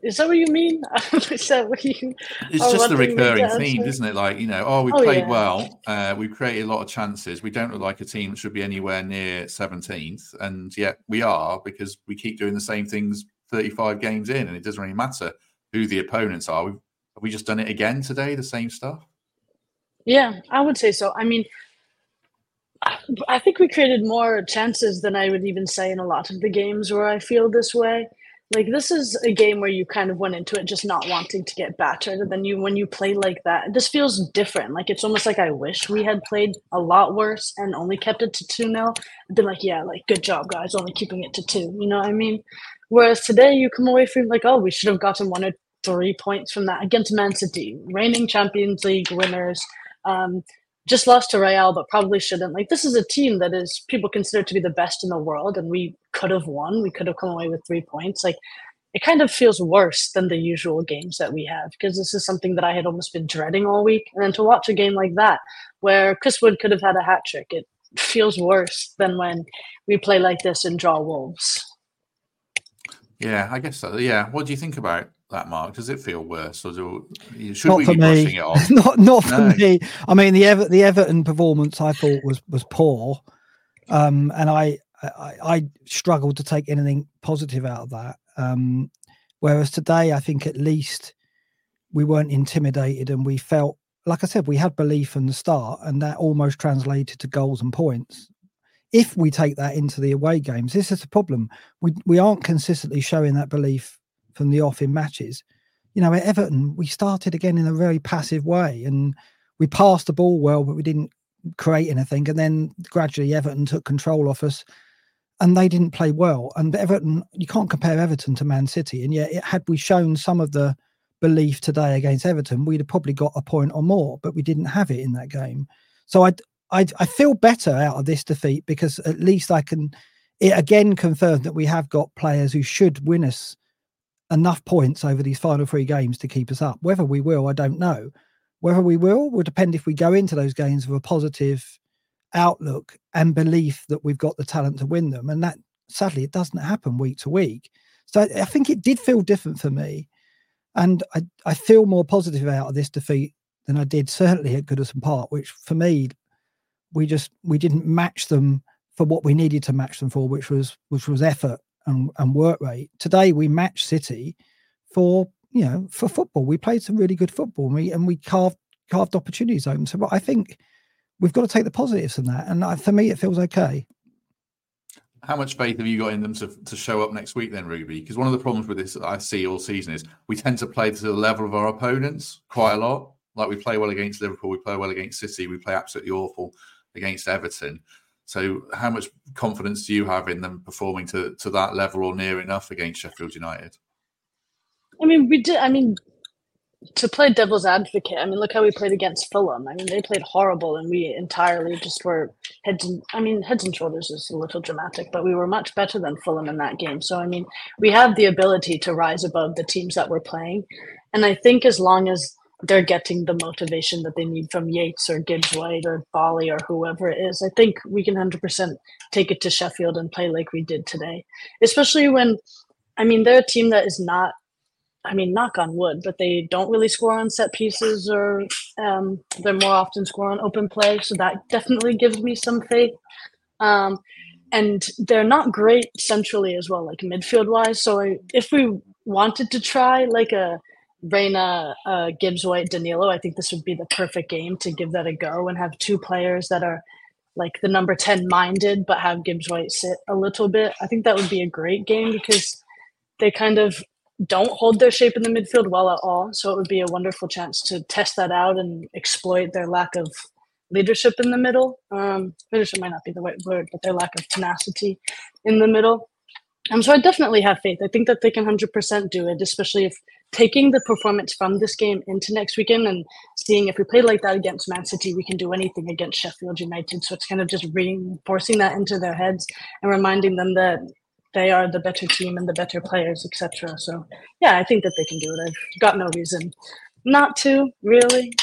Is that what you mean? Is that what you it's are just the wanting me to recurring answer? theme, isn't it? Like, you know, oh, we Oh, played yeah. well. Uh, we've created a lot of chances. We don't look like a team that should be anywhere near seventeenth. And yet we are, because we keep doing the same things thirty-five games in, and it doesn't really matter who the opponents are. We've, have we just done it again today, the same stuff? Yeah, I would say so. I mean, I, I think we created more chances than I would even say in a lot of the games where I feel this way. Like, this is a game where you kind of went into it just not wanting to get battered. And then you, when you play like that, this feels different. Like, it's almost like I wish we had played a lot worse and only kept it to two nil. I'd been like, yeah, like, good job, guys, only keeping it to two. You know what I mean? Whereas today you come away from like, oh, we should have gotten one or three points from that against Man City, reigning Champions League winners. Um, just lost to Real, but probably shouldn't. Like, this is a team that is people consider to be the best in the world, and we could have won. We could have come away with three points. Like, it kind of feels worse than the usual games that we have, because this is something that I had almost been dreading all week. And then to watch a game like that, where Chris Wood could have had a hat trick, it feels worse than when we play like this and draw Wolves. Yeah, I guess so. Yeah. What do you think about that, Mark? Does it feel worse, or do, should Not we for be me. brushing it off? not not for No. me. I mean, the Ever- the Everton performance I thought was was poor, um, and I, I I struggled to take anything positive out of that. Um, whereas today, I think at least we weren't intimidated, and we felt, like I said, we had belief from the start, and that almost translated to goals and points. If we take that into the away games, this is the problem. We we aren't consistently showing that belief from the off in matches. You know, at Everton, we started again in a very passive way, and we passed the ball well, but we didn't create anything. And then gradually Everton took control off us, and they didn't play well. And Everton, you can't compare Everton to Man City. And yet, it, had we shown some of the belief today against Everton, we'd have probably got a point or more, but we didn't have it in that game. So I I, I feel better out of this defeat, because at least I can, it again confirmed that we have got players who should win us enough points over these final three games to keep us up. Whether we will, I don't know. Whether we will will depend if we go into those games with a positive outlook and belief that we've got the talent to win them. And that, sadly, it doesn't happen week to week. So I think it did feel different for me. And I, I feel more positive out of this defeat than I did certainly at Goodison Park, which for me, we just we didn't match them for what we needed to match them for, which was which was effort and, and work rate. Today we matched City for you know for football. We played some really good football, and we and we carved carved opportunities open. So I think we've got to take the positives from that, and I, for me it feels okay. How much faith have you got in them to, to show up next week then, Ruby? Because one of the problems with this that I see all season is we tend to play to the level of our opponents quite a lot. Like, we play well against Liverpool, we play well against City, we play absolutely awful against Everton. So how much confidence do you have in them performing to, to that level or near enough against Sheffield United? I mean, we did. I mean, to play devil's advocate, I mean, look how we played against Fulham. I mean, they played horrible, and we entirely just were heads and, I mean, heads and shoulders is a little dramatic, but we were much better than Fulham in that game. So, I mean, we have the ability to rise above the teams that we're playing. And I think as long as they're getting the motivation that they need from Yates or Gibbs-White or Bali or whoever it is, I think we can one hundred percent take it to Sheffield and play like we did today. Especially when, I mean, they're a team that is not, I mean, knock on wood, but they don't really score on set pieces, or um, they're more often score on open play. So that definitely gives me some faith. Um, and they're not great centrally as well, like midfield-wise. So I, if we wanted to try like a Reina, uh, Gibbs-White, Danilo, I think this would be the perfect game to give that a go and have two players that are like the number ten minded, but have Gibbs-White sit a little bit. I think that would be a great game, because they kind of don't hold their shape in the midfield well at all. So it would be a wonderful chance to test that out and exploit their lack of leadership in the middle. Um, leadership might not be the right word, but their lack of tenacity in the middle. Um, so I definitely have faith. I think that they can one hundred percent do it, especially if taking the performance from this game into next weekend and seeing if we play like that against Man City, we can do anything against Sheffield United. So it's kind of just reinforcing that into their heads and reminding them that they are the better team and the better players, et cetera. So, yeah, I think that they can do it. I've got no reason not to, really.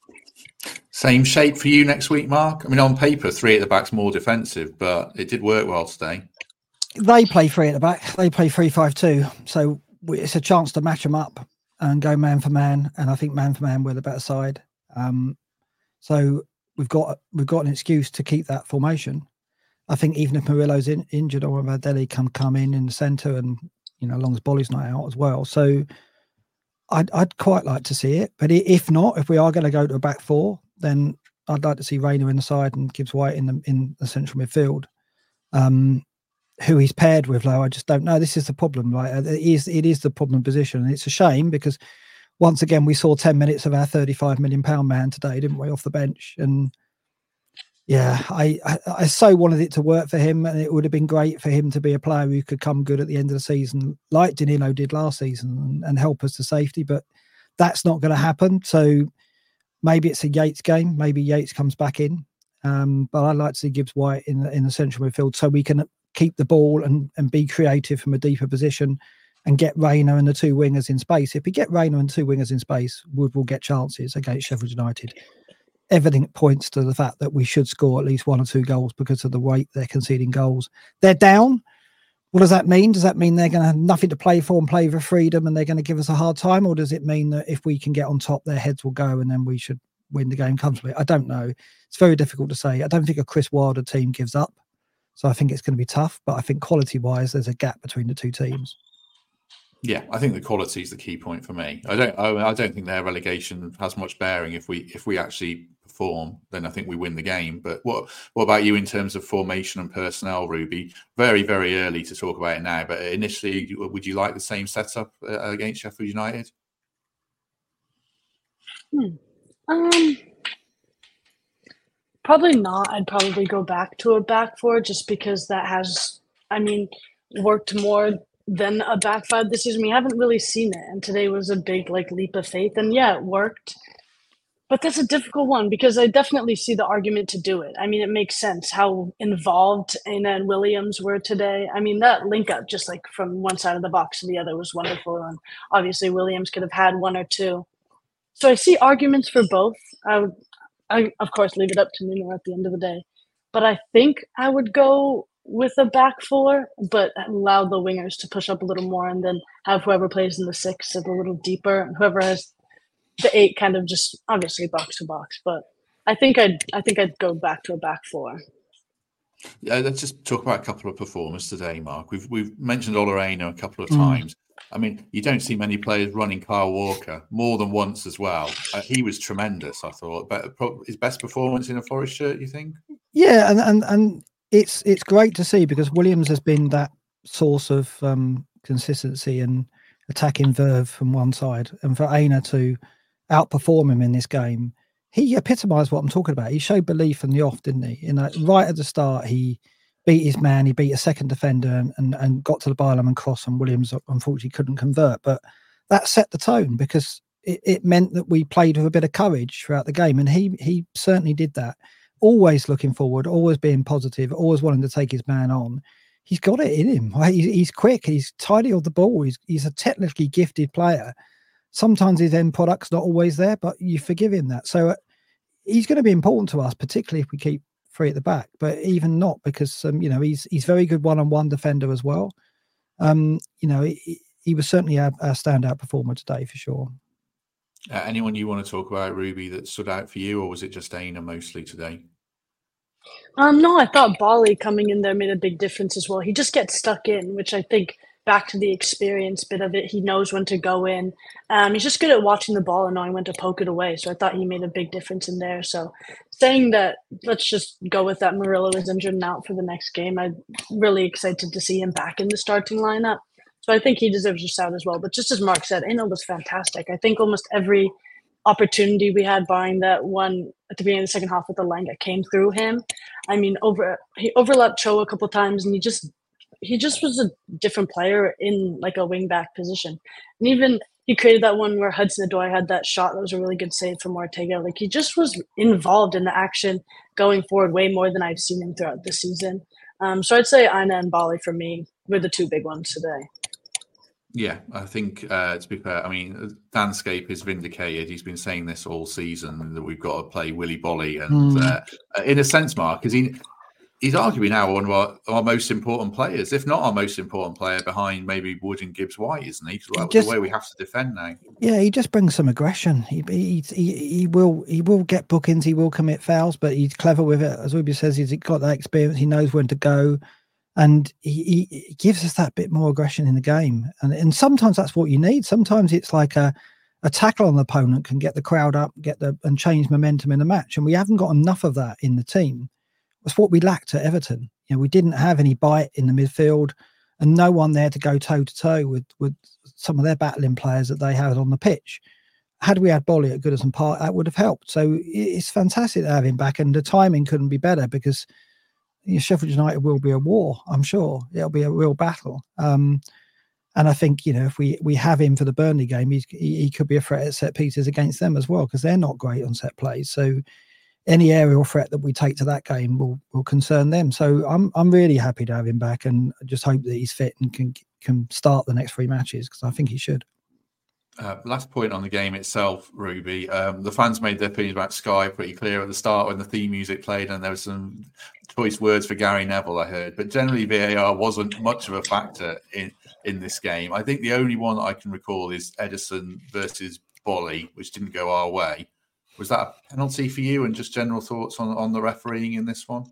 Same shape for you next week, Mark? I mean, on paper, three at the back's more defensive, but it did work well today. They play three at the back. They play three five two. So we, it's a chance to match them up and go man for man. And I think man for man, we're the better side. Um, so we've got we've got an excuse to keep that formation. I think even if Murillo's in, injured or Vardelli can come in in the centre and, you know, as long as Bolly's not out as well. So I'd, I'd quite like to see it. But if not, if we are going to go to a back four, then I'd like to see Reina in the side and Gibbs White in the in the central midfield. Um, who he's paired with, though, I just don't know. This is the problem. Like it is, it is the problem position, and it's a shame because once again we saw ten minutes of our thirty-five million pound man today, didn't we, off the bench? And yeah, I, I I so wanted it to work for him, and it would have been great for him to be a player who could come good at the end of the season, like Danilo did last season, and, and help us to safety. But that's not going to happen. So maybe it's a Yates game. Maybe Yates comes back in. Um, but I'd like to see Gibbs White in the, in the central midfield so we can keep the ball and, and be creative from a deeper position and get Reina and the two wingers in space. If we get Reina and two wingers in space, Wood will get chances against Sheffield United. Everything points to the fact that we should score at least one or two goals because of the rate they're conceding goals. They're down. What does that mean? Does that mean they're going to have nothing to play for and play for freedom and they're going to give us a hard time? Or does it mean that if we can get on top, their heads will go and then we should win the game comfortably? I don't know. It's very difficult to say. I don't think a Chris Wilder team gives up. So I think it's going to be tough, but I think quality-wise, there's a gap between the two teams. Yeah, I think the quality is the key point for me. I don't, I, I don't think their relegation has much bearing. If we, if we actually perform, then I think we win the game. But what, what about you in terms of formation and personnel, Ruby? Very, very early to talk about it now. But initially, would you like the same setup uh, against Sheffield United? Hmm. Um. Probably not. I'd probably go back to a back four just because that has, I mean, worked more than a back five this season. We haven't really seen it. And today was a big like leap of faith. And yeah, it worked. But that's a difficult one because I definitely see the argument to do it. I mean, it makes sense how involved Aina and Williams were today. I mean, that link up just like from one side of the box to the other was wonderful. And obviously Williams could have had one or two. So I see arguments for both. I would I, of course, leave it up to Nuno at the end of the day. But I think I would go with a back four, but allow the wingers to push up a little more and then have whoever plays in the six sit a little deeper. And whoever has the eight kind of just obviously box to box. But I think I'd I think I'd go back to a back four. Yeah, let's just talk about a couple of performers today, Mark. We've we've mentioned Ola Aina a couple of Mm. times. I mean, you don't see many players running Kyle Walker more than once as well. Uh, he was tremendous, I thought. But his best performance in a Forest shirt, you think? Yeah, and and and it's it's great to see because Williams has been that source of um, consistency and attacking verve from one side, and for Aina to outperform him in this game, he epitomised what I'm talking about. He showed belief in the off, didn't he? In that, right at the start, he beat his man, he beat a second defender and, and, and got to the byline and cross, and Williams unfortunately couldn't convert. But that set the tone because it, it meant that we played with a bit of courage throughout the game, and he he certainly did that. Always looking forward, always being positive, always wanting to take his man on. He's got it in him. Right? He's, he's quick, he's tidy off the ball, he's, he's a technically gifted player. Sometimes his end product's not always there, but you forgive him that. So uh, he's going to be important to us, particularly if we keep three at the back, but even not because um, you know he's he's very good one-on-one defender as well. Um, you know he, he was certainly a, a standout performer today for sure. Uh, anyone you want to talk about, Ruby, that stood out for you, or was it just Aina mostly today? Um, no, I thought Bali coming in there made a big difference as well. He just gets stuck in, which I think back to the experience bit of it. He knows when to go in. Um, he's just good at watching the ball and knowing when to poke it away. So I thought he made a big difference in there. So saying that, let's just go with that. Murillo is injured and out for the next game. I'm really excited to see him back in the starting lineup. So I think he deserves a shout as well. But just as Mark said, Aina was fantastic. I think almost every opportunity we had, barring that one at the beginning of the second half with the Lenga, came through him. I mean, over he overlapped Cho a couple times, and he just he just was a different player in like a wing back position. And even he created that one where Hudson-Odoi had that shot that was a really good save from Ortega. Like he just was involved in the action going forward way more than I've seen him throughout the season. Um, so I'd say Aina and Bali for me were the two big ones today. Yeah, I think uh, to be fair, I mean, Danscape is vindicated. He's been saying this all season that we've got to play Willy Bolly, and Mm. uh, in a sense, Mark, because he he's arguably now one of our, our most important players, if not our most important player, behind maybe Wood and Gibbs White, isn't he? Because Just- the way we have to defend now. Yeah, he just brings some aggression. He, he he he will he will get bookings. He will commit fouls, but he's clever with it. As Ruby says, he's got that experience. He knows when to go, and he, he gives us that bit more aggression in the game. And and sometimes that's what you need. Sometimes it's like a a tackle on the opponent can get the crowd up, get the and change momentum in the match. And we haven't got enough of that in the team. That's what we lacked at Everton. You know, we didn't have any bite in the midfield, and no one there to go toe to toe with with some of their battling players that they had on the pitch. Had we had Bolly at Goodison Park, that would have helped. So it's fantastic to have him back, and the timing couldn't be better because you know, Sheffield United will be a war. I'm sure it'll be a real battle. Um, and I think you know if we we have him for the Burnley game, he's, he he could be a threat at set pieces against them as well because they're not great on set plays. So any aerial threat that we take to that game will will concern them. So I'm I'm really happy to have him back, and I just hope that he's fit and can can start the next three matches because I think he should. Uh, last point on the game itself, Ruby. Um, the fans made their opinions about Sky pretty clear at the start when the theme music played, and there were some choice words for Gary Neville, I heard. But generally, V A R wasn't much of a factor in, in this game. I think the only one that I can recall is Edison versus Bolly, which didn't go our way. Was that a penalty for you? And just general thoughts on, on the refereeing in this one?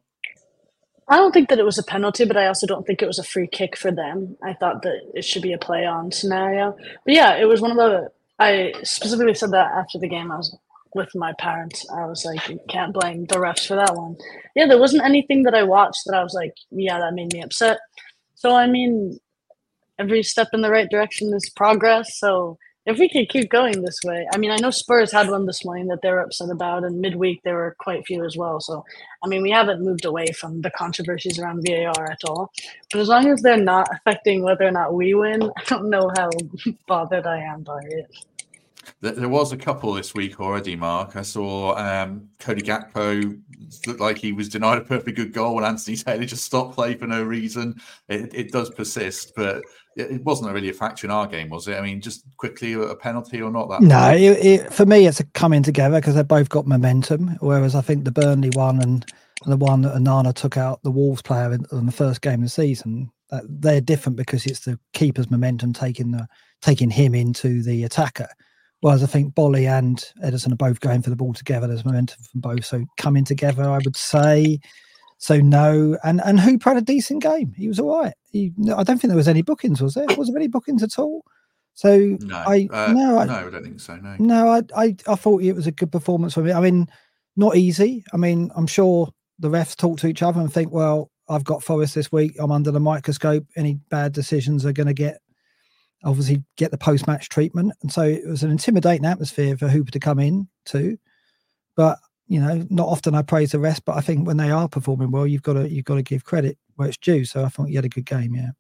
I don't think that it was a penalty, but I also don't think it was a free kick for them. I thought that it should be a play on scenario. But yeah, it was one of the, I specifically said that after the game. I was with my parents. I was like, you can't blame the refs for that one. Yeah, there wasn't anything that I watched that I was like, yeah, that made me upset. So, I mean, every step in the right direction is progress. So if we could keep going this way, I mean, I know Spurs had one this morning that they were upset about, and midweek there were quite few as well. So, I mean, we haven't moved away from the controversies around V A R at all. But as long as they're not affecting whether or not we win, I don't know how bothered I am by it. There was a couple this week already, Mark. I saw um, Cody Gakpo looked like he was denied a perfectly good goal when Anthony Taylor just stopped play for no reason. It, it does persist, but it wasn't really a factor in our game, was it? I mean, just quickly, a penalty or not? That no, it, it, for me, it's a coming together because they both got momentum. Whereas I think the Burnley one and, and the one that Onana took out the Wolves player in, in the first game of the season, uh, they're different because it's the keeper's momentum taking the taking him into the attacker. Whereas I think Bolly and Edison are both going for the ball together. There's momentum from both. So coming together, I would say. So no. And and Hooper had a decent game. He was all right. He, I don't think there was any bookings, was there? Was there any bookings at all? So no, I uh, no, I, no, I don't think so. No, no, I, I I thought it was a good performance for me. I mean, not easy. I mean, I'm sure the refs talk to each other and think, well, I've got Forest this week. I'm under the microscope. Any bad decisions are going to get obviously get the post-match treatment. And so it was an intimidating atmosphere for Hooper to come in to. But, you know, not often I praise the rest, but I think when they are performing well, you've got to you've got to give credit where it's due. So I thought you had a good game, yeah.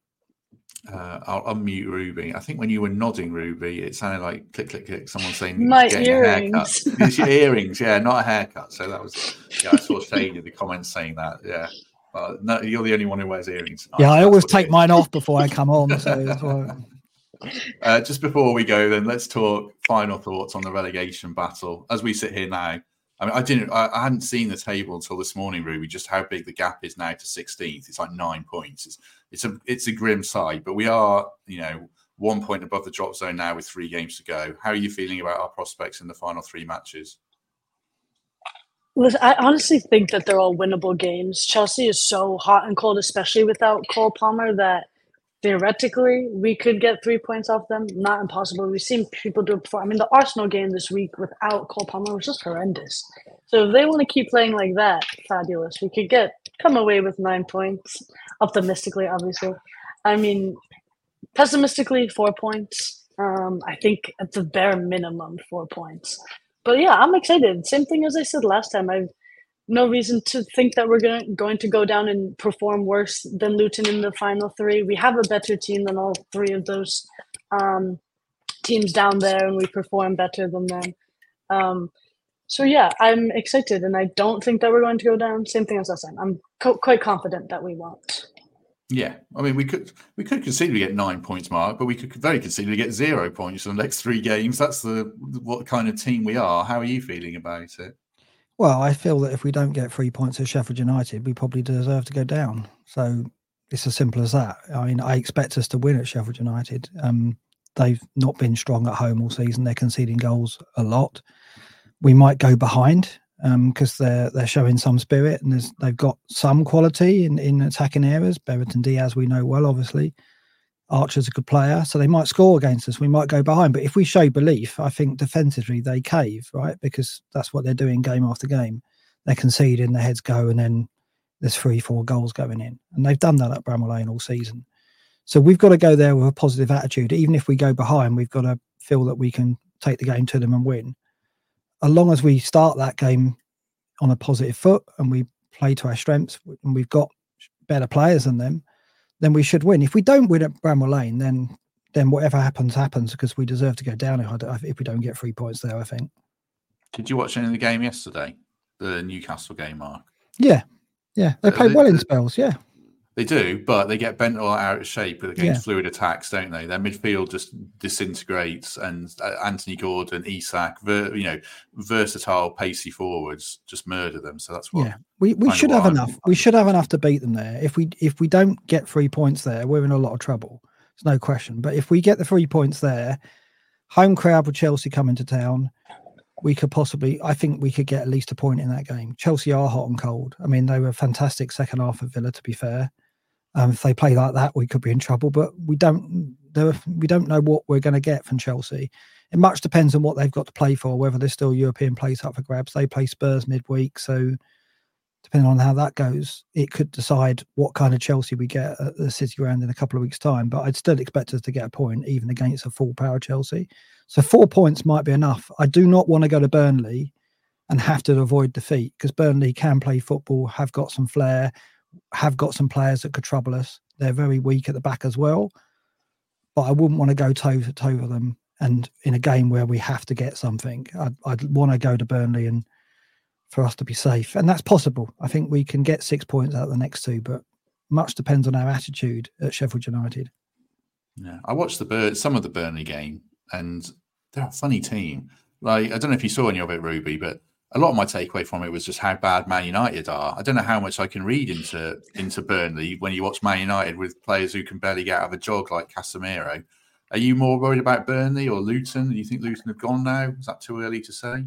Uh, I'll unmute Ruby. I think when you were nodding, Ruby, it sounded like click, click, click. Someone saying my getting earrings. a haircut. It's your earrings, yeah, not a haircut. So that was, yeah, I saw Shane in the comments saying that, yeah. Uh, no, you're the only one who wears earrings tonight. Yeah, I That's always what take mine off before I come on. So that's why. Uh, just before we go, then let's talk final thoughts on the relegation battle as we sit here now. I mean, I didn't, I, I hadn't seen the table until this morning, Ruby. Just how big the gap is now to sixteenth. It's like nine points. It's it's a it's a grim sight, but we are, you know, one point above the drop zone now with three games to go. How are you feeling about our prospects in the final three matches? Listen, I honestly think that they're all winnable games. Chelsea is so hot and cold, especially without Cole Palmer, that theoretically we could get three points off them. Not impossible. We've seen people do it before. I mean, the Arsenal game this week without Cole Palmer was just horrendous. So if they want to keep playing like that, fabulous. We could get come away with nine points. Optimistically, obviously. I mean, pessimistically, four points. Um, I think at the bare minimum, four points. But yeah, I'm excited. Same thing as I said last time. I've no reason to think that we're going going to go down and perform worse than Luton in the final three. We have a better team than all three of those um, teams down there, and we perform better than them. Um, so yeah, I'm excited, and I don't think that we're going to go down. Same thing as last time. I'm co- quite confident that we won't. Yeah, I mean, we could we could conceivably get nine points, Mark, but we could very conceivably get zero points in the next three games. That's the what kind of team we are. How are you feeling about it? Well, I feel that if we don't get three points at Sheffield United, we probably deserve to go down. So it's as simple as that. I mean, I expect us to win at Sheffield United. Um, they've not been strong at home all season. They're conceding goals a lot. We might go behind because um, they're they're showing some spirit and they've got some quality in, in attacking areas. Brereton Diaz, we know well, obviously. Archer's a good player, so they might score against us. We might go behind. But if we show belief, I think defensively they cave, right? Because that's what they're doing game after game. They're conceding, their heads go, and then there's three, four goals going in. And they've done that at Bramall Lane all season. So we've got to go there with a positive attitude. Even if we go behind, we've got to feel that we can take the game to them and win. As long as we start that game on a positive foot and we play to our strengths and we've got better players than them, then we should win. If we don't win at Bramall Lane, then then whatever happens, happens because we deserve to go down if we don't get three points there, I think. Did you watch any of the game yesterday? The Newcastle game, Mark? Yeah. Yeah. They play they, well in spells, yeah. They do, but they get bent all out of shape against Yeah. fluid attacks, don't they? Their midfield just disintegrates, and uh, Anthony Gordon, Isak, ver, you know, versatile, pacey forwards just murder them. So that's what. Yeah, we, we kind of should what have I'm- enough. We should have enough to beat them there. If we if we don't get three points there, we're in a lot of trouble. There's no question. But if we get the three points there, home crowd with Chelsea coming to town, we could possibly. I think we could get at least a point in that game. Chelsea are hot and cold. I mean, they were a fantastic second half of Villa. To be fair. Um, if they play like that, we could be in trouble. But we don't. There, we don't know what we're going to get from Chelsea. It much depends on what they've got to play for. Whether there's still European place up for grabs. They play Spurs midweek, so depending on how that goes, it could decide what kind of Chelsea we get at the City Ground in a couple of weeks' time. But I'd still expect us to get a point, even against a full power Chelsea. So four points might be enough. I do not want to go to Burnley and have to avoid defeat because Burnley can play football, have got some flair. Have got some players that could trouble us. They're very weak at the back as well. But I wouldn't want to go toe to toe with them. And in a game where we have to get something, I'd, I'd want to go to Burnley and for us to be safe. And that's possible. I think we can get six points out of the next two, but much depends on our attitude at Sheffield United. Yeah, I watched the Bur- some of the Burnley game, and they're a funny team. Like I don't know if you saw any of it, Ruby, but a lot of my takeaway from it was just how bad Man United are. I don't know how much I can read into into Burnley when you watch Man United with players who can barely get out of a jog like Casemiro. Are you more worried about Burnley or Luton? Do you think Luton have gone now? Is that too early to say?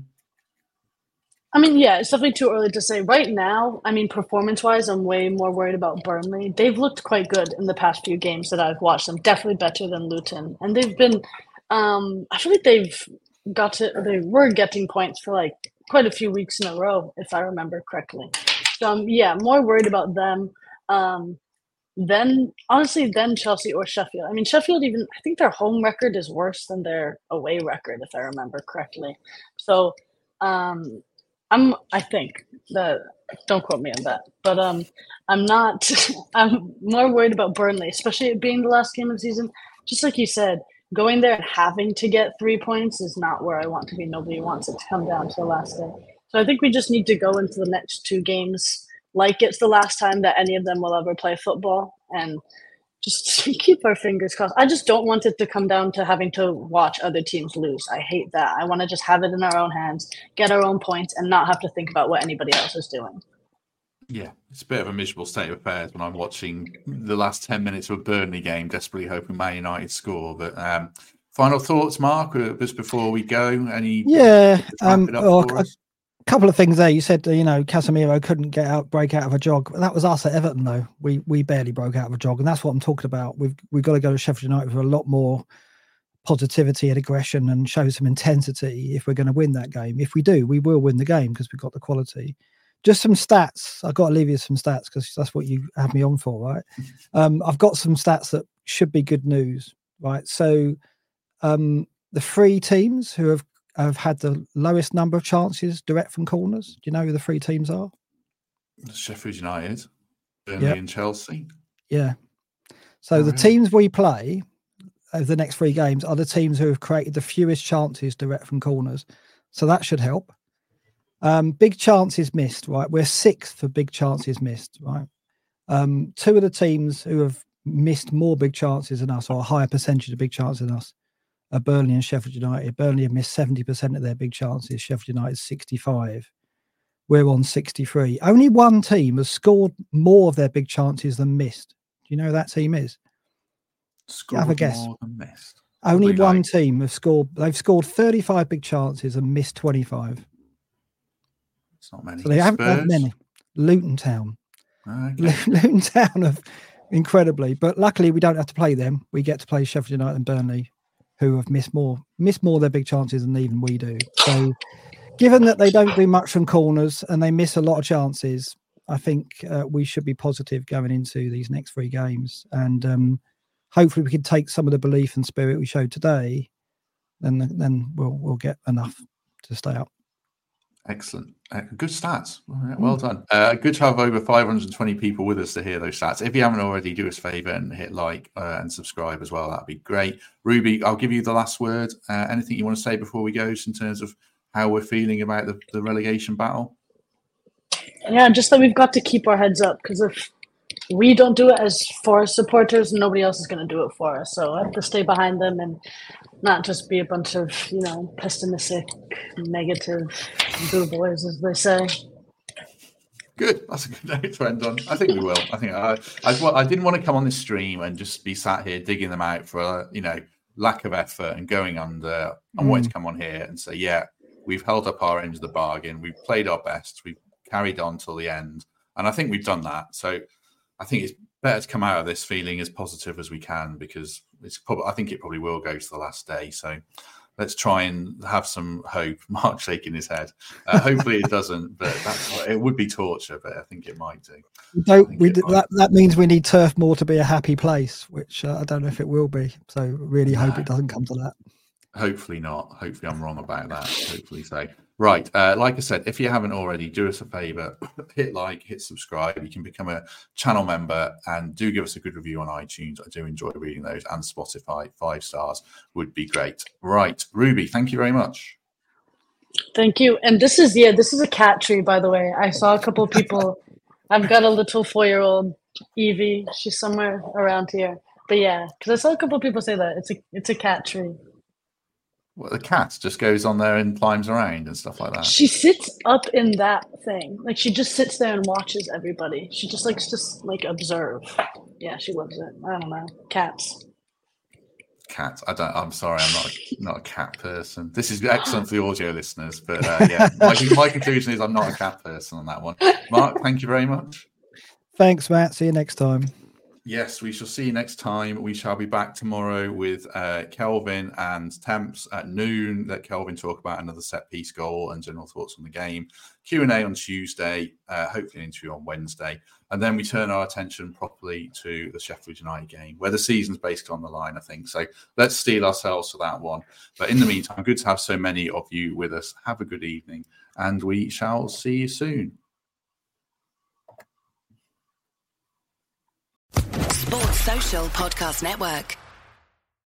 I mean, yeah, it's definitely too early to say. Right now, I mean, performance-wise, I'm way more worried about Burnley. They've looked quite good in the past few games that I've watched them. Definitely better than Luton. And they've been um, – I feel like they've got to – they were getting points for, like, quite a few weeks in a row, if I remember correctly. So, um, yeah, more worried about them um, than – honestly, than Chelsea or Sheffield. I mean, Sheffield even – I think their home record is worse than their away record, if I remember correctly. So – um I'm, I think that, don't quote me on that, but um, I'm not, I'm more worried about Burnley, especially it being the last game of the season. Just like you said, going there and having to get three points is not where I want to be. Nobody wants it to come down to the last day. So I think we just need to go into the next two games like it's the last time that any of them will ever play football and just keep our fingers crossed. I just don't want it to come down to having to watch other teams lose. I hate that. I want to just have it in our own hands, get our own points, and not have to think about what anybody else is doing. Yeah, it's a bit of a miserable state of affairs when I'm watching the last ten minutes of a Burnley game, desperately hoping Man United score. But um, final thoughts, Mark, just before we go? Any? Yeah, um, it up well, for a us? couple of things there. You said, you know, Casemiro couldn't get out, break out of a jog. That was us at Everton, though. We we barely broke out of a jog, and that's what I'm talking about. We've we've got to go to Sheffield United for a lot more positivity and aggression and show some intensity if we're going to win that game. If we do, we will win the game because we've got the quality. Just some stats. I've got to leave you some stats because that's what you have me on for, right? Um, I've got some stats that should be good news, right? So um, the three teams who have, have had the lowest number of chances direct from corners, do you know who the three teams are? Sheffield United, Burnley Yep. and Chelsea. Yeah. So Oh, the really? teams we play over the next three games are the teams who have created the fewest chances direct from corners. So that should help. Um, big chances missed, right? We're sixth for big chances missed, right? Um, two of the teams who have missed more big chances than us, or a higher percentage of big chances than us, are Burnley and Sheffield United. Burnley have missed seventy percent of their big chances. Sheffield United sixty-five. We're on sixty-three. Only one team has scored more of their big chances than missed. Do you know who that team is? Scored Have a guess. more than missed. Only Probably one like- team have scored. They've scored thirty-five big chances and missed twenty-five. It's not many. So they haven't had Spurs? many. Luton Town. Okay. Luton Town have incredibly, but luckily we don't have to play them. We get to play Sheffield United and Burnley, who have missed more, missed more of their big chances than even we do. So, given that they don't do much from corners and they miss a lot of chances, I think uh, we should be positive going into these next three games, and um, hopefully we can take some of the belief and spirit we showed today, and then, then we'll we'll get enough to stay up. Excellent. Uh, good stats. Well done. Uh, good to have over five hundred twenty people with us to hear those stats. If you haven't already, do us a favour and hit like uh, and subscribe as well. That'd be great. Ruby, I'll give you the last word. Uh, anything you want to say before we go in terms of how we're feeling about the, the relegation battle? Yeah, just that we've got to keep our heads up, because if we don't do it as Forest supporters, nobody else is going to do it for us. So I have to stay behind them and not just be a bunch of, you know, pessimistic, negative boo boys, as they say. Good. That's a good note to end on. I think we will. I think I, I, I didn't want to come on this stream and just be sat here digging them out for, uh, you know, lack of effort and going under. I Mm. wanted to come on here and say, yeah, we've held up our end of the bargain. We've played our best. We've carried on till the end. And I think we've done that. So I think it's better to come out of this feeling as positive as we can, because it's probably, I think it probably will go to the last day. So let's try and have some hope. Mark shaking his head. Uh, hopefully it doesn't, but that's, it would be torture, but I think it might do. We don't, we, it d- might. that, that means we need Turf Moor to be a happy place, which uh, I don't know if it will be. So really hope No. it doesn't come to that. Hopefully not. Hopefully I'm wrong about that. Hopefully so. Right. Uh, like I said, if you haven't already, do us a favor, hit like, hit subscribe. You can become a channel member and do give us a good review on iTunes. I do enjoy reading those, and Spotify. Five stars would be great. Right. Ruby, thank you very much. Thank you. And this is, yeah, this is a cat tree, by the way. I saw a couple of people. I've got a little four-year-old, Evie. She's somewhere around here. But yeah, because I saw a couple of people say that. It's a, it's a cat tree. Well, the cat just goes on there and climbs around and stuff like that. She sits up in that thing. Like, she just sits there and watches everybody. She just likes to, like, observe. Yeah, she loves it. I don't know. Cats. Cat. I don't. I'm sorry. I'm not a, not a cat person. This is excellent for the audio listeners, but uh, yeah, my, my conclusion is I'm not a cat person on that one. Mark, thank you very much. Thanks, Matt. See you next time. Yes, we shall see you next time. We shall be back tomorrow with uh, Kelvin and Temps at noon. Let Kelvin talk about another set piece goal and general thoughts on the game. Q and A on Tuesday, uh, hopefully an interview on Wednesday. And then we turn our attention properly to the Sheffield United game, where the season's basically on the line, I think. So let's steel ourselves for that one. But in the meantime, good to have so many of you with us. Have a good evening, and we shall see you soon. Sports Social Podcast Network.